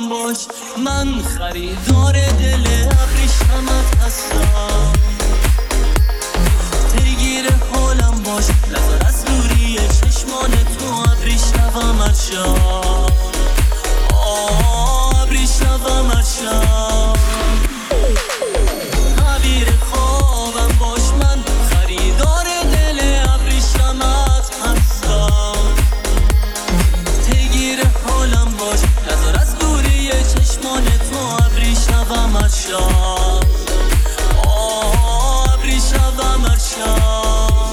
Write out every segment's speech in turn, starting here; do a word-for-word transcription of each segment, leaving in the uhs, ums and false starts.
خوابم باش، من خریدار دل ابریشمت هستم. پیگیر حالم باش، نظر از دوری چشمان تو ابریشمت شم، ابریشمت شم. تعبیر خوابم باش، من خریدار دل ابریشمت هستم. پیگیر حالم باش، نظر از دوری چشمان تو ابریشمت شم، ابریشمت شم.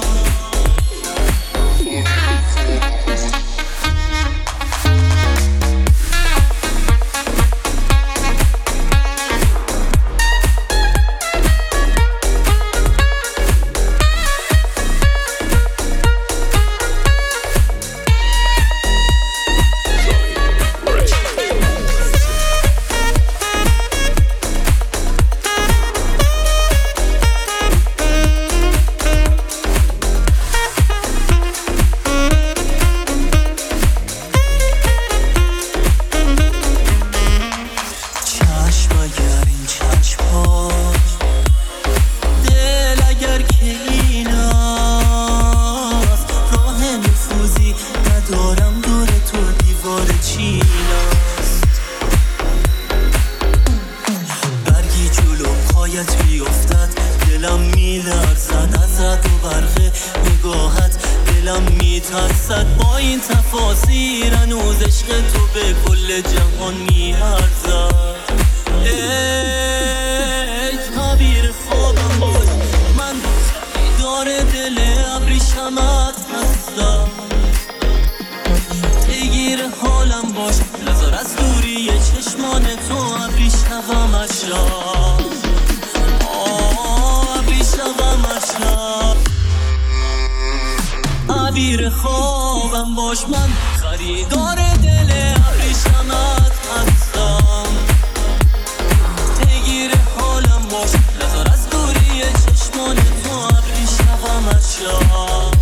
بیفتد دلم میلرزد از رد و برق نگاهت، دلم میترسد با این تفاصیل هنوز عشق تو به کل جهان میارزد. ای تعبیر خوابم باش، من خریدار دل ابریشمت هستم. پیگیر حالم باش، نظر از دوری چشمان تو ابریشمت شم، تعبیر خوابم باش، من خریدار دل ابریشمت هستم. پیگیر حالم باش، نظر از دوری چشمان تو ابریشمت شم.